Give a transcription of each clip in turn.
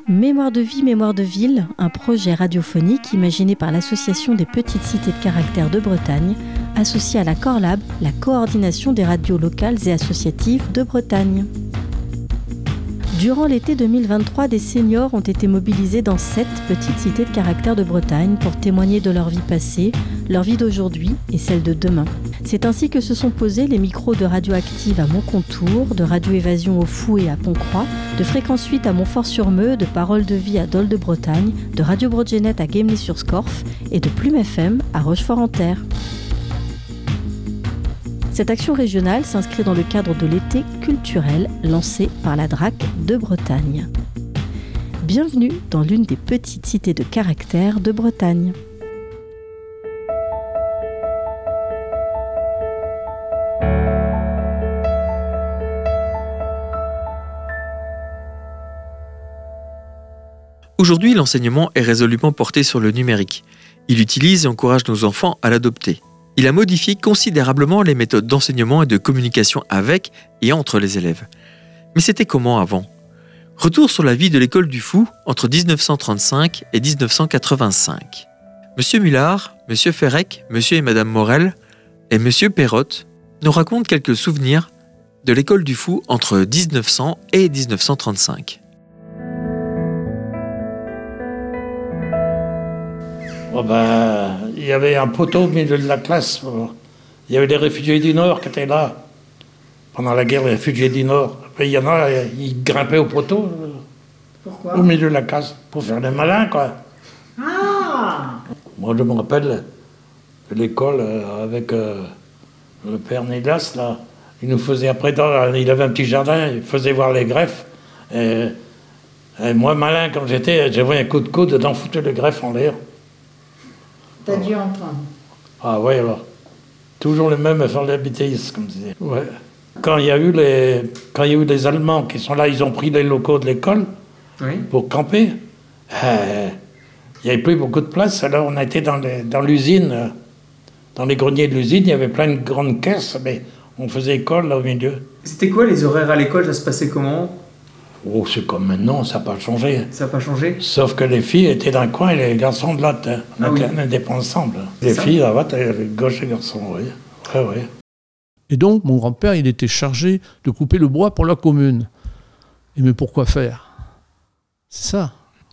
Mémoire de vie, mémoire de ville, un projet radiophonique imaginé par l'Association des petites cités de caractère de Bretagne, associé à la Corlab, la coordination des radios locales et associatives de Bretagne. Durant l'été 2023, des seniors ont été mobilisés dans 7 petites cités de caractère de Bretagne pour témoigner de leur vie passée, leur vie d'aujourd'hui et celle de demain. C'est ainsi que se sont posés les micros de Radioactive à Montcontour, de Radio Évasion au Fou et à Pontcroix, de Fréquence 8 à Montfort-sur-Meux, de Parole de Vie à Dol de Bretagne, de Radio Broadgenet à Guémené-sur-Scorff et de Plume FM à Rochefort-en-Terre. Cette action régionale s'inscrit dans le cadre de l'été culturel lancé par la DRAC de Bretagne. Bienvenue dans l'une des petites cités de caractère de Bretagne. Aujourd'hui, l'enseignement est résolument porté sur le numérique. Il utilise et encourage nos enfants à l'adopter. Il a modifié considérablement les méthodes d'enseignement et de communication avec et entre les élèves. Mais c'était comment avant ? Retour sur la vie de l'école du Fou entre 1935 et 1985. Monsieur Mullard, Monsieur Ferrec, Monsieur et Madame Morel et Monsieur Perrotte nous racontent quelques souvenirs de l'école du Fou entre 1900 et 1935. Il y avait un poteau au milieu de la classe. Il y avait des réfugiés du Nord qui étaient là. Pendant la guerre, les réfugiés du Nord. Après, il y en a, ils grimpaient au poteau. Pourquoi ? Au milieu de la classe. Pour faire des malins, quoi. Ah ! Moi, je me rappelle de l'école avec le père Nédas, là. Il nous faisait, après, il avait un petit jardin, il faisait voir les greffes. Et moi, malin comme j'étais, j'avais un coup de coude d'en foutre le greffe en l'air. T'as dû entendre. Ah ouais, alors. Toujours les mêmes à faire les bêtises, comme disait. Ouais. Quand il y a eu les Allemands qui sont là, ils ont pris les locaux de l'école pour camper. Il n'y avait plus beaucoup de place, alors on a été dans l'usine, dans les greniers de l'usine, il y avait plein de grandes caisses, mais on faisait école là au milieu. C'était quoi les horaires à l'école ? Ça se passait comment ? Oh, c'est comme maintenant, ça n'a pas changé. Ça n'a pas changé ? Sauf que les filles étaient d'un coin et les garçons de l'autre. On n'était pas ensemble. Les filles, là-bas, les gauches et les garçons, oui. Oui. Et donc, mon grand-père, il était chargé de couper le bois pour la commune. Mais pourquoi faire ? C'est ça.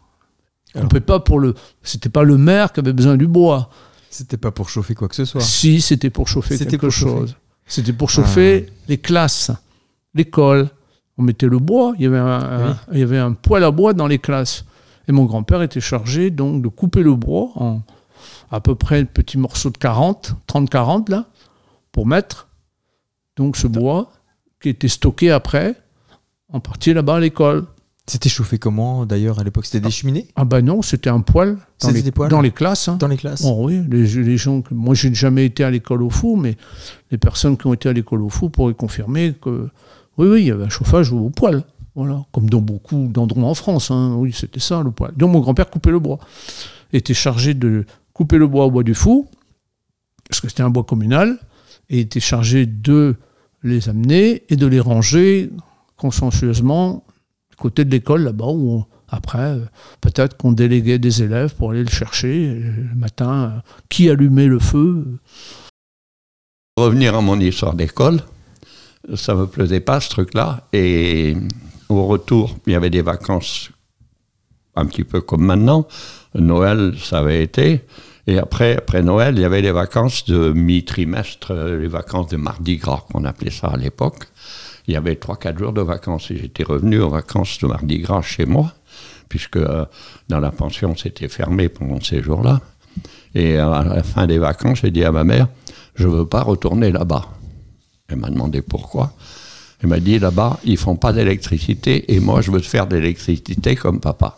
C'était pas le maire qui avait besoin du bois. C'était pas pour chauffer quoi que ce soit. Si, c'était pour chauffer quelque chose. C'était pour chauffer les classes, l'école. On mettait le bois, il y avait un poêle à bois dans les classes. Et mon grand-père était chargé donc de couper le bois en à peu près un petit morceau de 30-40 là, pour mettre donc ce bois qui était stocké après en partie là-bas à l'école. C'était chauffé comment d'ailleurs à l'époque ? C'était des cheminées ? Ah ben non, c'était un poêle dans les classes. Hein. Dans les classes ? Oh oui, les gens, moi j'ai jamais été à l'école au Fou, mais les personnes qui ont été à l'école au Fou pourraient confirmer que oui, il y avait un chauffage au poêle, voilà, comme dans beaucoup d'endroits en France. Hein. Oui, c'était ça le poêle. Donc mon grand-père coupait le bois, était chargé de couper le bois au bois du Fou, parce que c'était un bois communal, et était chargé de les amener et de les ranger consciencieusement du côté de l'école là-bas, où après, peut-être qu'on déléguait des élèves pour aller le chercher le matin, qui allumait le feu. Revenir à mon histoire d'école, ça me plaisait pas ce truc-là, et au retour, il y avait des vacances un petit peu comme maintenant. Noël, ça avait été, et après Noël, il y avait les vacances de mi-trimestre, les vacances de Mardi Gras, qu'on appelait ça à l'époque. Il y avait 3-4 jours de vacances, et j'étais revenu aux vacances de Mardi Gras chez moi, puisque dans la pension, c'était fermé pendant ces jours-là. Et à la fin des vacances, j'ai dit à ma mère, je veux pas retourner là-bas. Elle m'a demandé pourquoi. Elle m'a dit, là-bas, ils font pas d'électricité, et moi, je veux faire de l'électricité comme papa.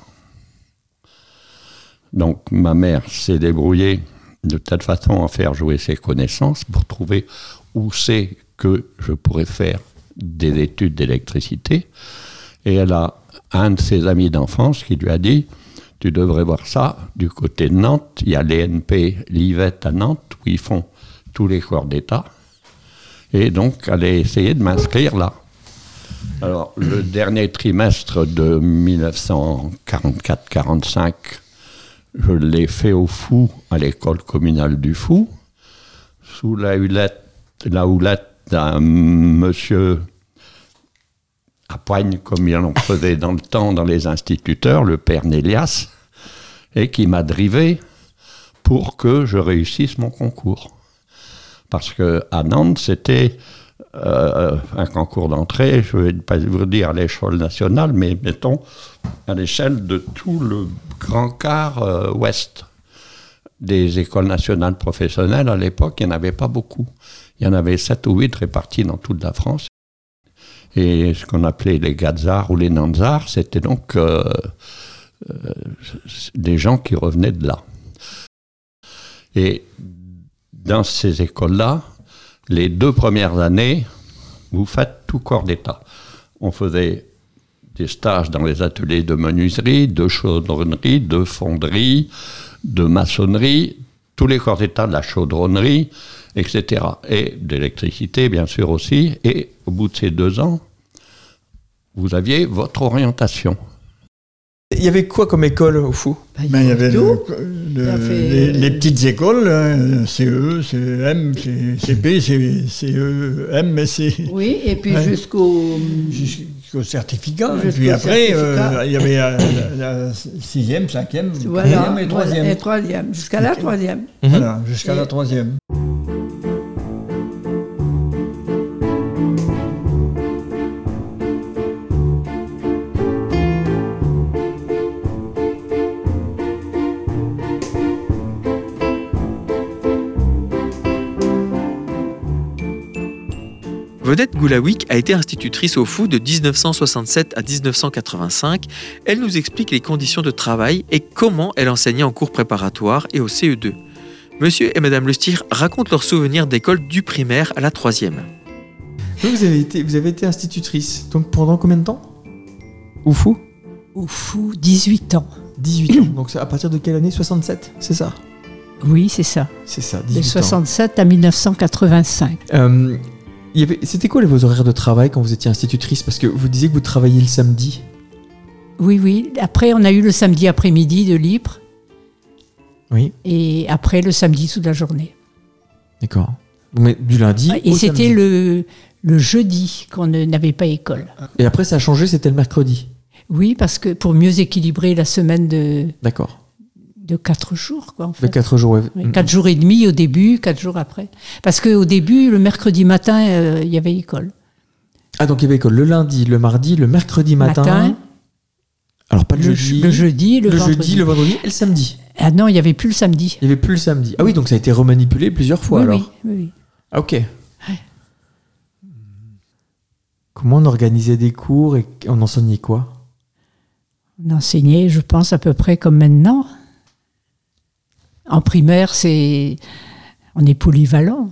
Donc, ma mère s'est débrouillée de telle façon à faire jouer ses connaissances pour trouver où c'est que je pourrais faire des études d'électricité. Et elle a un de ses amis d'enfance qui lui a dit, tu devrais voir ça du côté de Nantes. Il y a l'ENP, l'IVET à Nantes, où ils font tous les corps d'État. Et donc, elle a essayé de m'inscrire là. Alors, le dernier trimestre de 1944-45, je l'ai fait au Fou, à l'école communale du Fou, sous la houlette d'un monsieur à poigne, comme il en faisait dans le temps dans les instituteurs, le père Nélias, et qui m'a drivé pour que je réussisse mon concours. Parce qu'à Nantes, c'était un concours d'entrée, je ne vais pas vous dire à l'échelle nationale, mais mettons à l'échelle de tout le grand quart ouest des écoles nationales professionnelles. À l'époque, il n'y en avait pas beaucoup. Il y en avait 7 ou 8 répartis dans toute la France. Et ce qu'on appelait les Gazards ou les Nanzards, c'était donc des gens qui revenaient de là. Et dans ces écoles-là, les 2 premières années, vous faites tout corps d'État. On faisait des stages dans les ateliers de menuiserie, de chaudronnerie, de fonderie, de maçonnerie, tous les corps d'État de la chaudronnerie, etc. Et d'électricité, bien sûr, aussi. Et au bout de ces 2 ans, vous aviez votre orientation. Il y avait quoi comme école au Fou? Il y avait les petites écoles, CE, CM, CP, CEM, C. Oui, et puis jusqu'au certificat. Et puis après, il y avait la 6e, 5e, 4e et 3e. Et 3e, jusqu'à la 3e. Voilà, jusqu'à la 3e. Vedette Goulaouik a été institutrice au Fou de 1967 à 1985. Elle nous explique les conditions de travail et comment elle enseignait en cours préparatoire et au CE2. Monsieur et Madame Lustig racontent leurs souvenirs d'école du primaire à la 3e. Vous avez été institutrice, donc pendant combien de temps? Au Fou? Au Fou, 18 ans. 18 ans, donc à partir de quelle année? 67, c'est ça? Oui, c'est ça. C'est ça, 18 de 67 à 1985. C'était quoi vos horaires de travail quand vous étiez institutrice? Parce que vous disiez que vous travailliez le samedi. Oui. Après, on a eu le samedi après-midi de libre. Oui. Et après, le samedi toute la journée. D'accord. Mais du lundi et au c'était samedi. le jeudi qu'on n'avait pas école. Et après, ça a changé, c'était le mercredi? Oui, parce que pour mieux équilibrer la semaine de 4 jours, quoi, en fait. De 4 jours, oui. 4 jours et demi au début, 4 jours après. Parce qu'au début, le mercredi matin, il y avait école. Ah, donc il y avait école le lundi, le mardi, le mercredi matin. Alors pas le jeudi. Le jeudi, le vendredi. Le jeudi, le vendredi et le samedi. Ah non, il n'y avait plus le samedi. Il n'y avait plus le samedi. Ah oui, donc ça a été remanipulé plusieurs fois alors. Oui. Ah, ok. Ouais. Comment on organisait des cours et on enseignait quoi? On enseignait, je pense, à peu près comme maintenant. En primaire, on est polyvalent.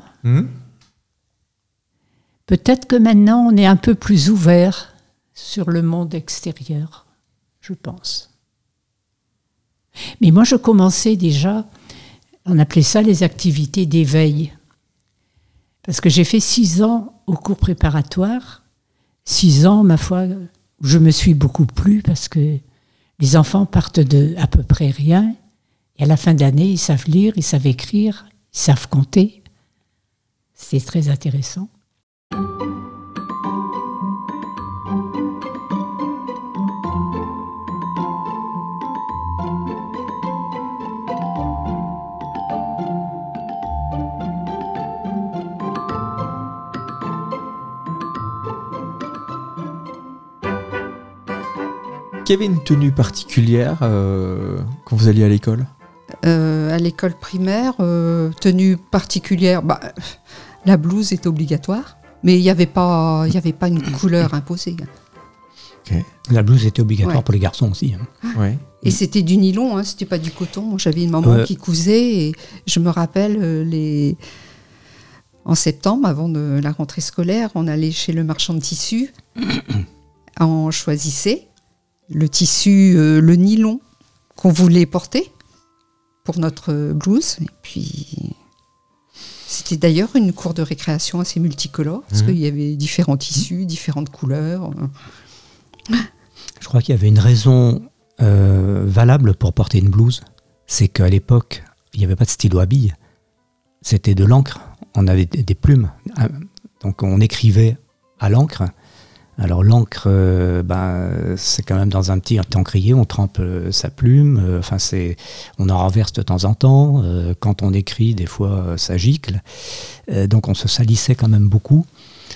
Peut-être que maintenant, on est un peu plus ouvert sur le monde extérieur, je pense. Mais moi, je commençais déjà, on appelait ça les activités d'éveil. Parce que j'ai fait 6 ans au cours préparatoire. 6 ans, ma foi, où je me suis beaucoup plu parce que les enfants partent de à peu près rien. Et à la fin d'année, ils savent lire, ils savent écrire, ils savent compter. C'est très intéressant. Qu'il y avait une tenue particulière quand vous alliez à l'école? À l'école primaire, tenue particulière, la blouse est obligatoire, mais il n'y avait pas une couleur imposée. Okay. La blouse était obligatoire pour les garçons aussi. Ouais. Et c'était du nylon, c'était pas du coton. Moi, j'avais une maman qui cousait et je me rappelle en septembre, avant de la rentrée scolaire, on allait chez le marchand de tissus, on choisissait le tissu, le nylon qu'on voulait porter pour notre blouse. Et puis, C'était d'ailleurs une cour de récréation assez multicolore, parce qu'il y avait différents tissus, différentes couleurs. Je crois qu'il y avait une raison valable pour porter une blouse. C'est qu'à l'époque, il n'y avait pas de stylo à billes. C'était de l'encre. On avait des plumes. Donc on écrivait à l'encre. Alors l'encre, c'est quand même dans un petit encrier, on trempe sa plume, on en renverse de temps en temps, quand on écrit, des fois ça gicle, donc on se salissait quand même beaucoup.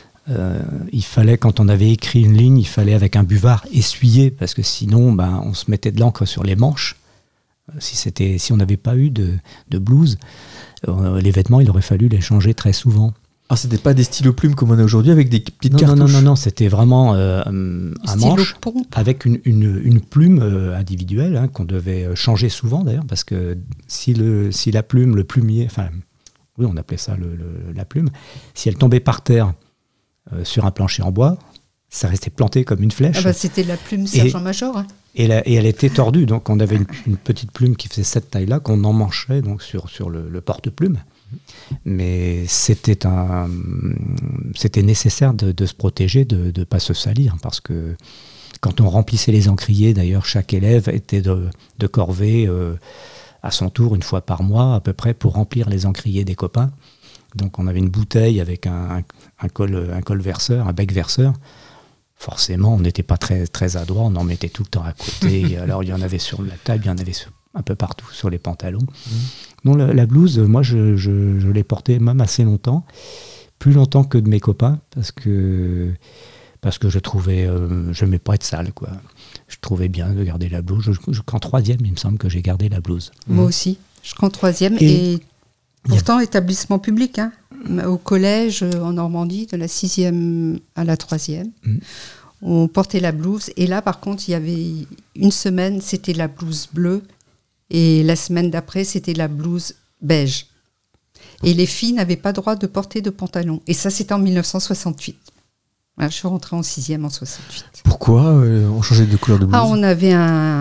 Il fallait, quand on avait écrit une ligne, il fallait avec un buvard essuyer, parce que sinon on se mettait de l'encre sur les manches. Si on n'avait pas eu de blouse, les vêtements, il aurait fallu les changer très souvent. Ah, c'était pas des stylos plumes comme on a aujourd'hui avec des petites cartouches. Non, c'était vraiment à manche avec une plume individuelle qu'on devait changer souvent d'ailleurs, parce que si la plume, le plumier, oui, on appelait ça la plume, si elle tombait par terre sur un plancher en bois, ça restait planté comme une flèche. C'était la plume sergent-major. Hein. Et elle était tordue, donc on avait une petite plume qui faisait cette taille-là qu'on emmanchait donc sur le porte-plume. Mais c'était nécessaire de se protéger, de ne pas se salir, parce que quand on remplissait les encriers, d'ailleurs chaque élève était de corvée à son tour une fois par mois à peu près pour remplir les encriers des copains. Donc on avait une bouteille avec un col verseur, un bec verseur. Forcément, on n'était pas très, très adroit, on en mettait tout le temps à côté. Alors il y en avait sur la table, il y en avait un peu partout sur les pantalons. Non, la blouse, moi, je l'ai portée même assez longtemps, plus longtemps que de mes copains, parce que je trouvais, je n'aimais pas être sale, quoi. Je trouvais bien de garder la blouse. Qu'en troisième, il me semble que j'ai gardé la blouse. Moi aussi, jusqu'en troisième, et pourtant établissement public, au collège en Normandie, de la 6e à la 3e. On portait la blouse, et là, par contre, il y avait une semaine, c'était la blouse bleue, et la semaine d'après, c'était la blouse beige. Et les filles n'avaient pas droit de porter de pantalon. Et ça, c'était en 1968. Je suis rentrée en 6e en 68. Pourquoi on changeait de couleur de blouse ? On avait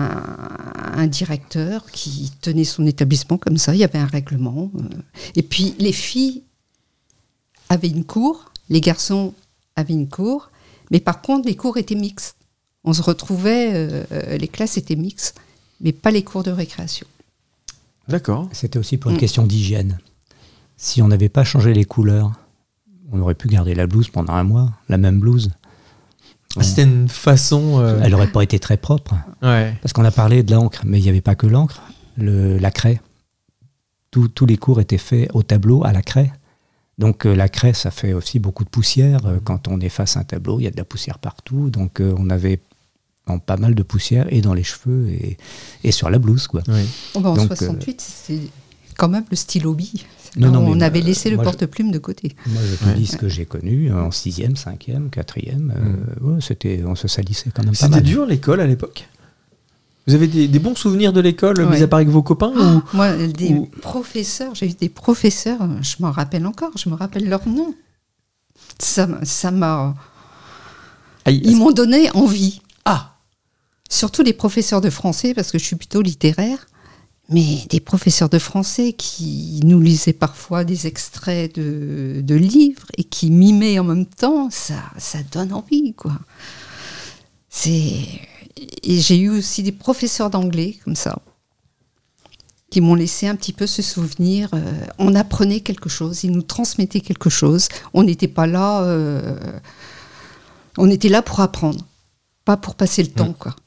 un directeur qui tenait son établissement comme ça. Il y avait un règlement. Et puis, les filles avaient une cour. Les garçons avaient une cour. Mais par contre, les cours étaient mixtes. On se retrouvait, les classes étaient mixtes, mais pas les cours de récréation. D'accord. C'était aussi pour une question d'hygiène. Si on n'avait pas changé les couleurs, on aurait pu garder la blouse pendant un mois, la même blouse. C'était une façon... Elle n'aurait pas été très propre. Ouais. Parce qu'on a parlé de l'encre, mais il n'y avait pas que l'encre, la craie. Tous les cours étaient faits au tableau à la craie. Donc la craie, ça fait aussi beaucoup de poussière. Quand on efface un tableau, il y a de la poussière partout. Donc on avait pas mal de poussière et dans les cheveux et sur la blouse, quoi. Oui. En 68, c'était quand même le stylo bille. On avait laissé le porte-plume de côté. Moi, je te dis ce que j'ai connu en 6e, 5e, 4e. On se salissait quand même pas mal. C'était dur l'école à l'époque ? Vous avez des bons souvenirs de l'école, mis à part avec vos copains Moi, professeurs, j'ai eu des professeurs, je m'en rappelle encore, je me rappelle leur nom. Ça m'a... Ils m'ont donné envie. Surtout les professeurs de français, parce que je suis plutôt littéraire, mais des professeurs de français qui nous lisaient parfois des extraits de livres et qui mimaient en même temps, ça donne envie, quoi. Et j'ai eu aussi des professeurs d'anglais, comme ça, qui m'ont laissé un petit peu ce souvenir. On apprenait quelque chose, ils nous transmettaient quelque chose. On n'était pas là... on était là pour apprendre, pas pour passer le temps, quoi.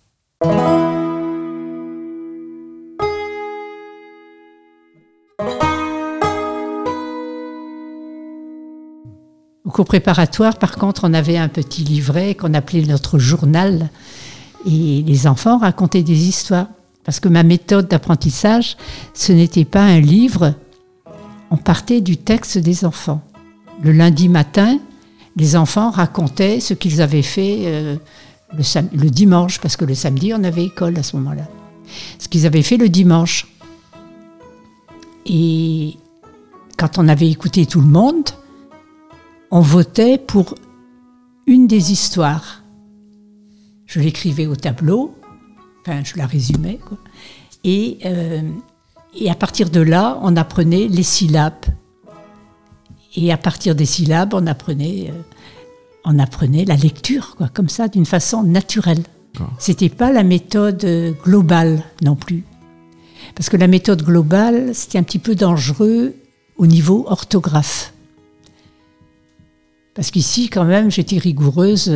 Au cours préparatoire, par contre, on avait un petit livret qu'on appelait notre journal. Et les enfants racontaient des histoires. Parce que ma méthode d'apprentissage, ce n'était pas un livre. On partait du texte des enfants. Le lundi matin, les enfants racontaient ce qu'ils avaient fait le dimanche, parce que le samedi, on avait école à ce moment-là. Ce qu'ils avaient fait le dimanche. Et quand on avait écouté tout le monde, on votait pour une des histoires. Je l'écrivais au tableau, je la résumais, quoi. Et à partir de là, on apprenait les syllabes. Et à partir des syllabes, on apprenait la lecture, quoi, comme ça, d'une façon naturelle. C'était pas la méthode globale non plus. Parce que la méthode globale, c'était un petit peu dangereux au niveau orthographe. Parce qu'ici, quand même, j'étais rigoureuse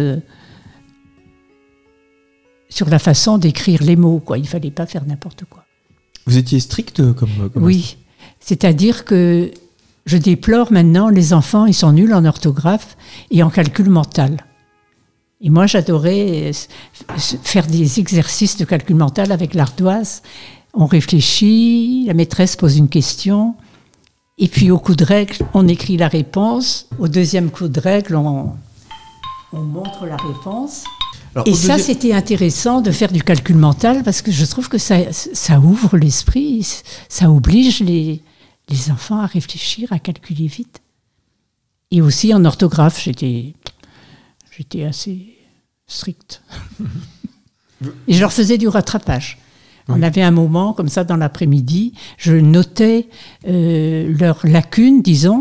sur la façon d'écrire les mots, quoi. Il ne fallait pas faire n'importe quoi. Vous étiez stricte comme Oui, c'est-à-dire que je déplore maintenant, les enfants, ils sont nuls en orthographe et en calcul mental. Et moi, j'adorais faire des exercices de calcul mental avec l'ardoise. On réfléchit, la maîtresse pose une question, et puis au coup de règle, on écrit la réponse. Au deuxième coup de règle, on montre la réponse. Alors, et ça, c'était intéressant de faire du calcul mental, parce que je trouve que ça ouvre l'esprit, ça oblige les enfants à réfléchir, à calculer vite. Et aussi en orthographe, j'étais assez stricte. Et je leur faisais du rattrapage. On avait un moment, comme ça, dans l'après-midi, je notais leurs lacunes, disons,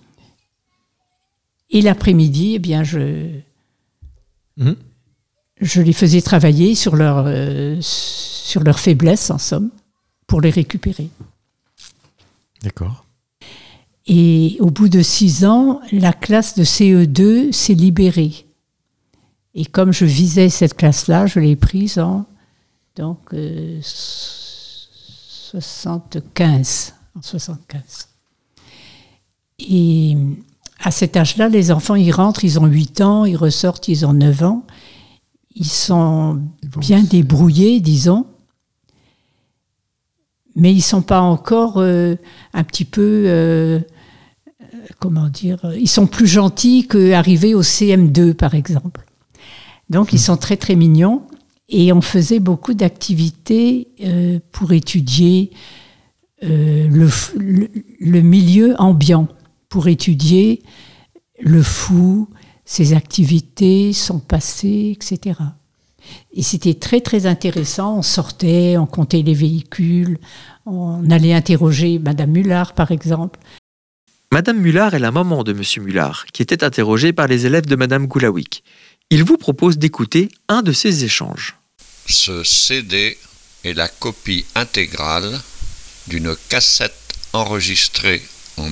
et l'après-midi, eh bien, je les faisais travailler sur leur faiblesse, en somme, pour les récupérer. D'accord. Et au bout de 6 ans, la classe de CE2 s'est libérée. Et comme je visais cette classe-là, je l'ai prise en 75. Et à cet âge-là, les enfants, ils rentrent, ils ont 8 ans, ils ressortent, ils ont 9 ans. Ils sont bien débrouillés, disons. Mais ils ne sont pas encore un petit peu... comment dire, ils sont plus gentils qu'arrivés au CM2, par exemple. Donc, ils sont très, très mignons. Et on faisait beaucoup d'activités pour étudier le milieu ambiant, pour étudier le fou, ses activités, son passé, etc. Et c'était très, très intéressant. On sortait, on comptait les véhicules, on allait interroger Madame Mullard, par exemple. Madame Mullard est la maman de Monsieur Mullard, qui était interrogé par les élèves de Madame Goulawick. Il vous propose d'écouter un de ces échanges. Ce CD est la copie intégrale d'une cassette enregistrée en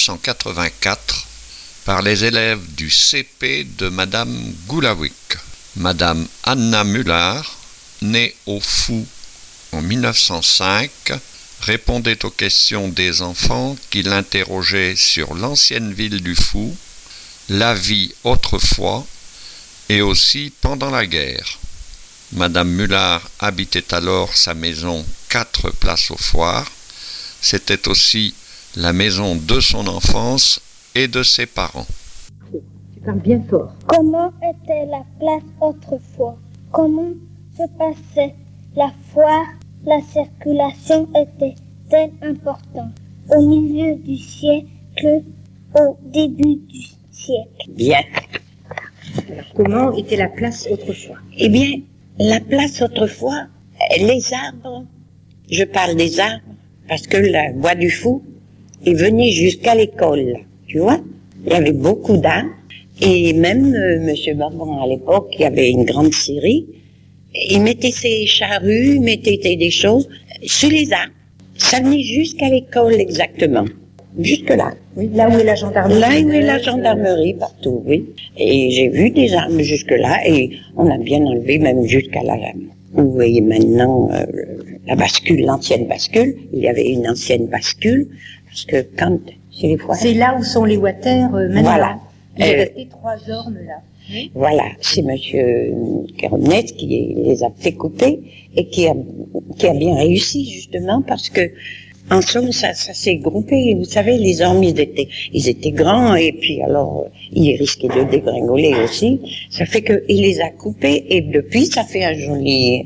1984 par les élèves du CP de Madame Goulawick. Madame Anna Mullard, née au Fou en 1905, répondait aux questions des enfants qui l'interrogeaient sur l'ancienne ville du Fou, la vie autrefois et aussi pendant la guerre. Madame Mullard habitait alors sa maison 4 Place aux Foires. C'était aussi la maison de son enfance et de ses parents. Tu parles bien fort. Comment était la place autrefois? Comment se passait la foire? La circulation était-elle importante au milieu du siècle, au début du siècle? Bien. Alors, comment était la place autrefois? Eh bien, la place autrefois, les arbres, je parle des arbres, parce que la Bois du Fou est venue jusqu'à l'école, tu vois. Il y avait beaucoup d'arbres, et même Monsieur Barbon, à l'époque, il y avait une grande scierie, il mettait ses charrues, il mettait des choses sur les arbres. Ça venait jusqu'à l'école exactement. Jusque-là. Oui, là où est la gendarmerie. Là où est la gendarmerie, partout, oui. Et j'ai vu des arbres jusque-là, et on a bien enlevé, même jusqu'à là, où est maintenant la bascule, l'ancienne bascule. Il y avait une ancienne bascule, parce que quand, c'est les fois... C'est là où sont les water maintenant. Voilà. Il est resté 3 ormes là. Voilà, c'est Monsieur Kéronnet qui les a fait couper et qui a bien réussi justement parce que en somme ça s'est groupé. Vous savez, les ormes ils étaient grands et puis alors ils risquaient de dégringoler aussi. Ça fait que il les a coupés et depuis ça fait un joli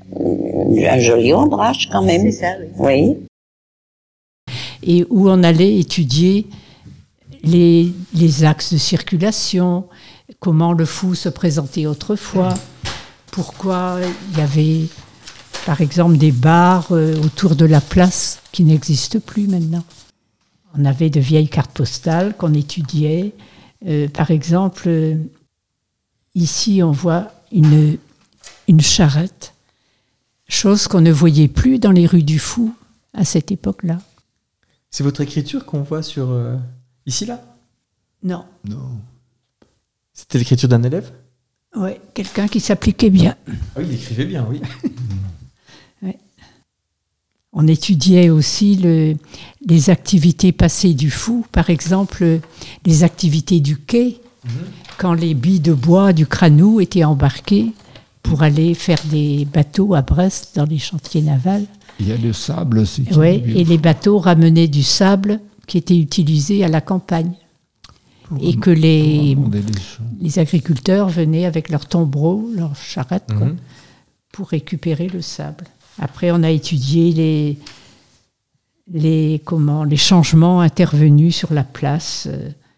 ombrage quand même. C'est ça, oui. Oui. Et où on allait étudier les axes de circulation, comment le Fou se présentait autrefois, pourquoi il y avait, par exemple, des bars autour de la place qui n'existent plus maintenant. On avait de vieilles cartes postales qu'on étudiait. Par exemple, ici, on voit une charrette, chose qu'on ne voyait plus dans les rues du Fou à cette époque-là. C'est votre écriture qu'on voit sur... ici, là ? Non. C'était l'écriture d'un élève ? Oui, quelqu'un qui s'appliquait bien. Ah oui, il écrivait bien, oui. Ouais. On étudiait aussi les activités passées du Fou, par exemple les activités du quai, quand les billes de bois du Cranou étaient embarquées pour aller faire des bateaux à Brest dans les chantiers navals. Il y a le sable aussi. Oui, et les bateaux ramenaient du sable qui était utilisé à la campagne. Et que les agriculteurs venaient avec leurs tombereaux, leurs charrettes, pour récupérer le sable. Après, on a étudié les changements intervenus sur la place.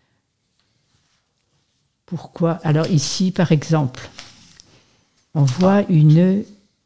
Pourquoi ? Alors ici, par exemple, on voit une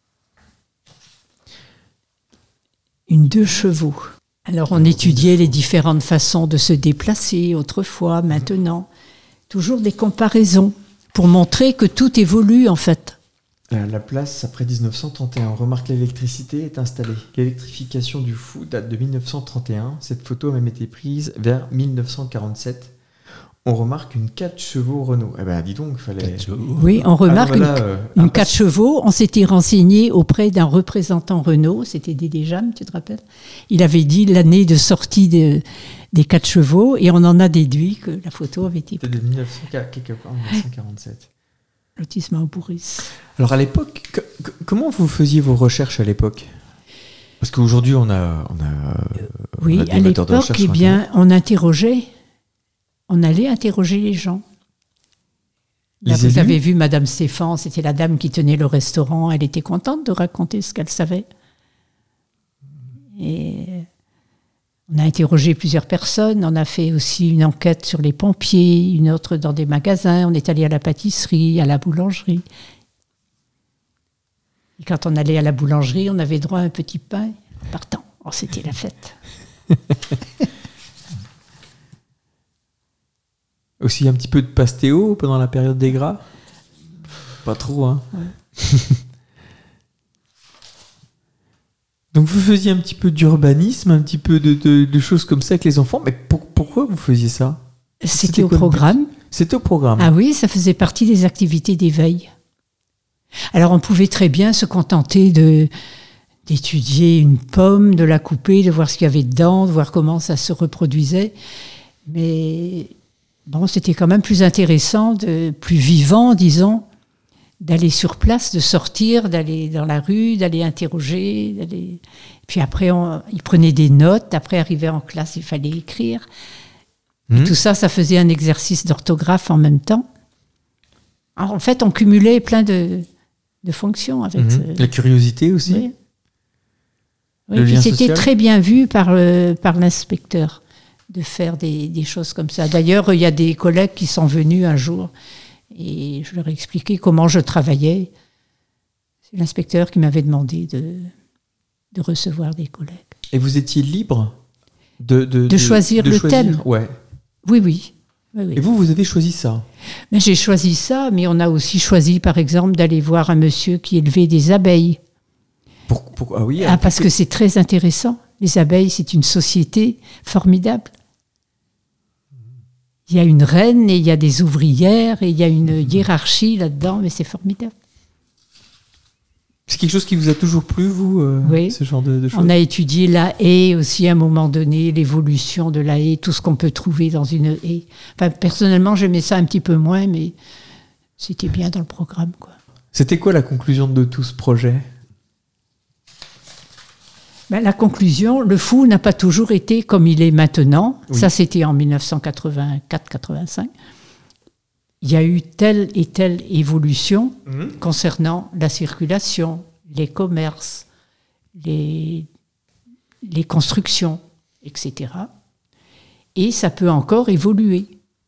2 chevaux. Alors on étudiait les différentes façons de se déplacer autrefois, maintenant. Toujours des comparaisons pour montrer que tout évolue en fait. La place, après 1931, on remarque l'électricité est installée. L'électrification du Fou date de 1931. Cette photo a même été prise vers 1947. On remarque une 4 chevaux Renault. Eh ben, dis donc, il fallait... Oui, on remarque une 4 chevaux. On s'était renseigné auprès d'un représentant Renault, c'était Dédé Jam, tu te rappelles ? Il avait dit l'année de sortie des 4 chevaux et on en a déduit que la photo avait été... C'était de 1947. Lotissement Bourris. Alors à l'époque, comment vous faisiez vos recherches à l'époque ? Parce qu'aujourd'hui, on a oui, on a des à moteurs de l'époque, recherche on interrogeait. On allait interroger les gens. Là, vous avez vu Madame Stéphane, c'était la dame qui tenait le restaurant. Elle était contente de raconter ce qu'elle savait. Et on a interrogé plusieurs personnes. On a fait aussi une enquête sur les pompiers, une autre dans des magasins. On est allé à la pâtisserie, à la boulangerie. Et quand on allait à la boulangerie, on avait droit à un petit pain partant. Oh, c'était la fête. Aussi un petit peu de pastéo pendant la période des gras ? Pas trop, hein. Ouais. Donc vous faisiez un petit peu d'urbanisme, un petit peu de choses comme ça avec les enfants. Mais pourquoi vous faisiez ça ? C'était au programme. C'était au programme. Ah oui, ça faisait partie des activités d'éveil. Alors on pouvait très bien se contenter d'étudier une pomme, de la couper, de voir ce qu'il y avait dedans, de voir comment ça se reproduisait. Mais bon, c'était quand même plus intéressant, plus vivant, disons, d'aller sur place, de sortir, d'aller dans la rue, d'aller interroger. Puis après, ils prenaient des notes. Après, arrivé en classe, il fallait écrire. Et tout ça, ça faisait un exercice d'orthographe en même temps. Alors, en fait, on cumulait plein de fonctions avec la curiosité aussi. Oui. Oui, puis c'était très bien vu par l'inspecteur de faire des choses comme ça. D'ailleurs, il y a des collègues qui sont venus un jour et je leur ai expliqué comment je travaillais. C'est l'inspecteur qui m'avait demandé de recevoir des collègues. Et vous étiez libre de choisir le thème. Ouais. Oui. Et vous avez choisi ça ? Mais j'ai choisi ça, mais on a aussi choisi, par exemple, d'aller voir un monsieur qui élevait des abeilles. Ah oui, parce que c'est très intéressant. Les abeilles, c'est une société formidable. Il y a une reine et il y a des ouvrières et il y a une hiérarchie là-dedans, mais c'est formidable. C'est quelque chose qui vous a toujours plu, vous, oui. Ce genre de choses ? On a étudié la haie aussi à un moment donné, l'évolution de la haie, tout ce qu'on peut trouver dans une haie. Enfin, personnellement, j'aimais ça un petit peu moins, mais c'était bien dans le programme, quoi. C'était quoi la conclusion de tout ce projet ? La conclusion, le Fou n'a pas toujours été comme il est maintenant. Oui. Ça, c'était en 1984-85. Il y a eu telle et telle évolution concernant la circulation, les commerces, les constructions, etc. Et ça peut encore évoluer.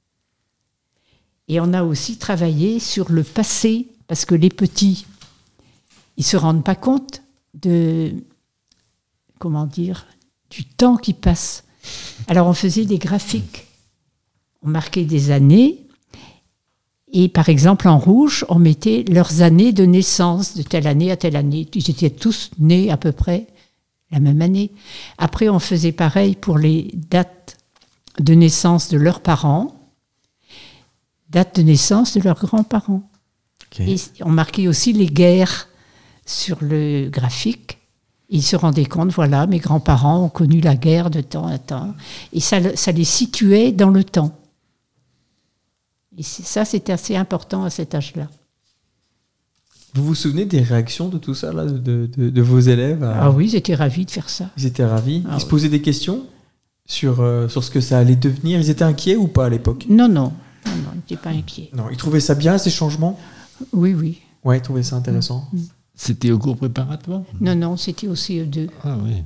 Et on a aussi travaillé sur le passé, parce que les petits, ils ne se rendent pas compte du temps qui passe. Alors, on faisait des graphiques. On marquait des années. Et par exemple, en rouge, on mettait leurs années de naissance, de telle année à telle année. Ils étaient tous nés à peu près la même année. Après, on faisait pareil pour les dates de naissance de leurs parents, dates de naissance de leurs grands-parents. Okay. Et on marquait aussi les guerres sur le graphique. Ils se rendaient compte, voilà, mes grands-parents ont connu la guerre de temps à temps. Et ça les situait dans le temps. Et ça, c'était assez important à cet âge-là. Vous vous souvenez des réactions de tout ça, là, de vos élèves Ah oui, ils étaient ravis de faire ça. Ils étaient ravis. Ils se posaient des questions sur ce que ça allait devenir. Ils étaient inquiets ou pas à l'époque ? Non, ils n'étaient pas inquiets. Non, ils trouvaient ça bien, ces changements ? Oui. Ouais, ils trouvaient ça intéressant. C'était au cours préparatoire ? Non, c'était au CE2. Ah oui.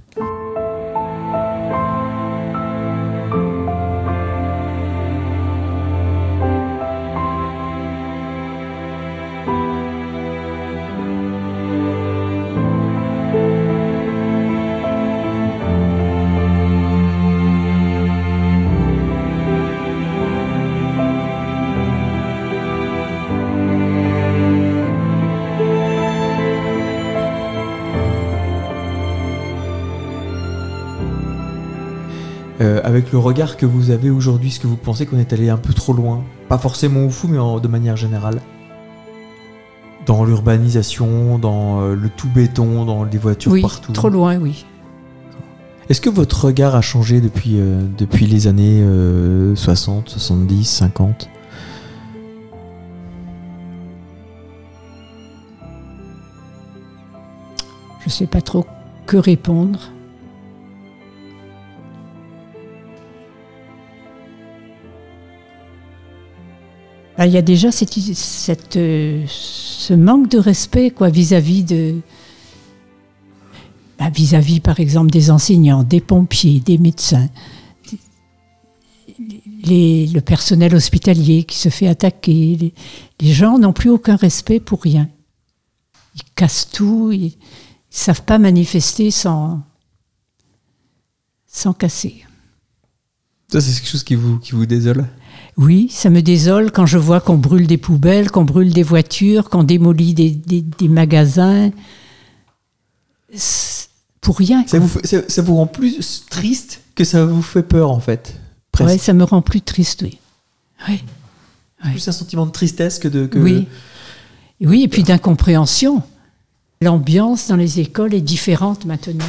Avec le regard que vous avez aujourd'hui, est-ce que vous pensez qu'on est allé un peu trop loin ? Pas forcément au fou, mais de manière générale. Dans l'urbanisation, dans le tout béton, dans les voitures partout. Oui, trop loin, oui. Est-ce que votre regard a changé depuis les années 60, 70, 50 ? Je ne sais pas trop que répondre. Il y a déjà ce manque de respect vis-à-vis par exemple des enseignants, des pompiers, des médecins, le personnel hospitalier qui se fait attaquer. Les gens n'ont plus aucun respect pour rien. Ils cassent tout, ils ne savent pas manifester sans casser. Ça, c'est quelque chose qui vous désole ? Oui, ça me désole quand je vois qu'on brûle des poubelles, qu'on brûle des voitures, qu'on démolit des magasins. Pour rien. Ça vous rend plus triste que ça vous fait peur, en fait. Oui, ça me rend plus triste, oui. Plus un sentiment de tristesse que... Oui, et puis d'incompréhension. L'ambiance dans les écoles est différente maintenant.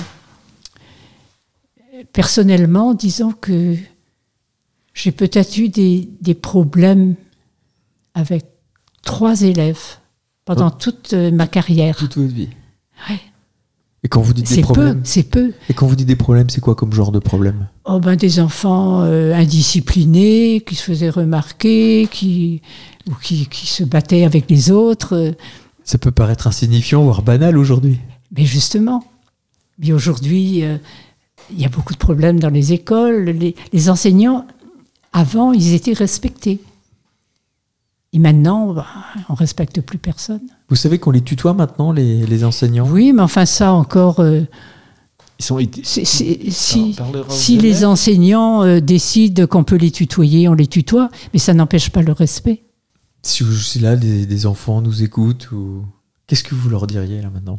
Personnellement, disons que j'ai peut-être eu des problèmes avec 3 élèves pendant toute ma carrière. Toute votre vie. Oui. Et quand vous dites des problèmes, c'est peu. Et quand vous dites des problèmes, c'est quoi comme genre de problème ? Des enfants indisciplinés, qui se faisaient remarquer, qui se battaient avec les autres. Ça peut paraître insignifiant, voire banal aujourd'hui. Mais justement. Mais aujourd'hui, il y a beaucoup de problèmes dans les écoles. Les enseignants, avant, ils étaient respectés. Et maintenant, on ne respecte plus personne. Vous savez qu'on les tutoie maintenant, les enseignants ? Oui, mais enfin ça encore... Ils sont si les enseignants décident qu'on peut les tutoyer, on les tutoie, mais ça n'empêche pas le respect. Si là, des enfants nous écoutent, qu'est-ce que vous leur diriez là maintenant ?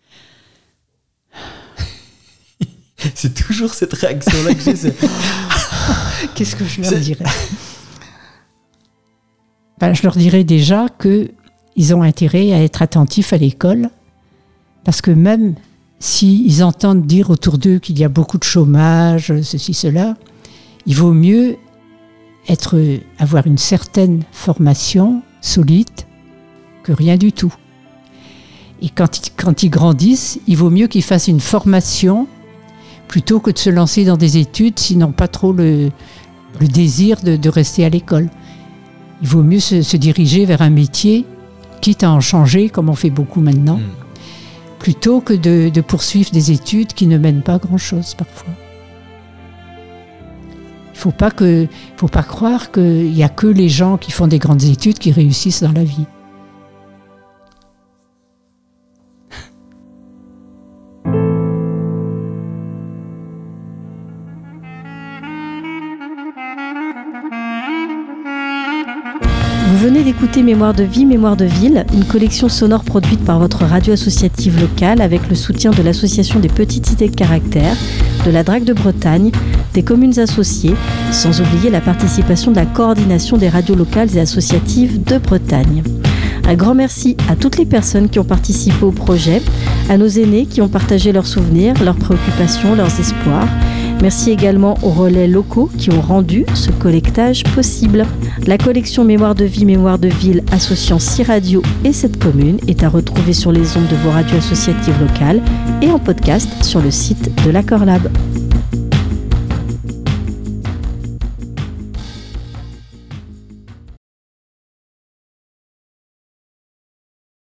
C'est toujours cette réaction-là que j'ai. Qu'est-ce que je leur dirais ? Je leur dirais déjà qu'ils ont intérêt à être attentifs à l'école, parce que même s'ils entendent dire autour d'eux qu'il y a beaucoup de chômage, ceci, cela, il vaut mieux avoir une certaine formation solide que rien du tout. Et quand ils grandissent, il vaut mieux qu'ils fassent une formation plutôt que de se lancer dans des études s'ils n'ont pas trop le désir de rester à l'école. Il vaut mieux se diriger vers un métier, quitte à en changer, comme on fait beaucoup maintenant, plutôt que de poursuivre des études qui ne mènent pas à grand-chose parfois. Il ne faut pas croire qu'il n'y a que les gens qui font des grandes études qui réussissent dans la vie. écouter Mémoire de vie, Mémoire de ville, une collection sonore produite par votre radio associative locale avec le soutien de l'Association des petites cités de caractère, de la DRAC de Bretagne, des communes associées, sans oublier la participation de la coordination des radios locales et associatives de Bretagne. Un grand merci à toutes les personnes qui ont participé au projet, à nos aînés qui ont partagé leurs souvenirs, leurs préoccupations, leurs espoirs. Merci également aux relais locaux qui ont rendu ce collectage possible. La collection Mémoire de vie, Mémoire de ville associant 6 radios et 7 communes est à retrouver sur les ondes de vos radios associatives locales et en podcast sur le site de l'Accord Lab.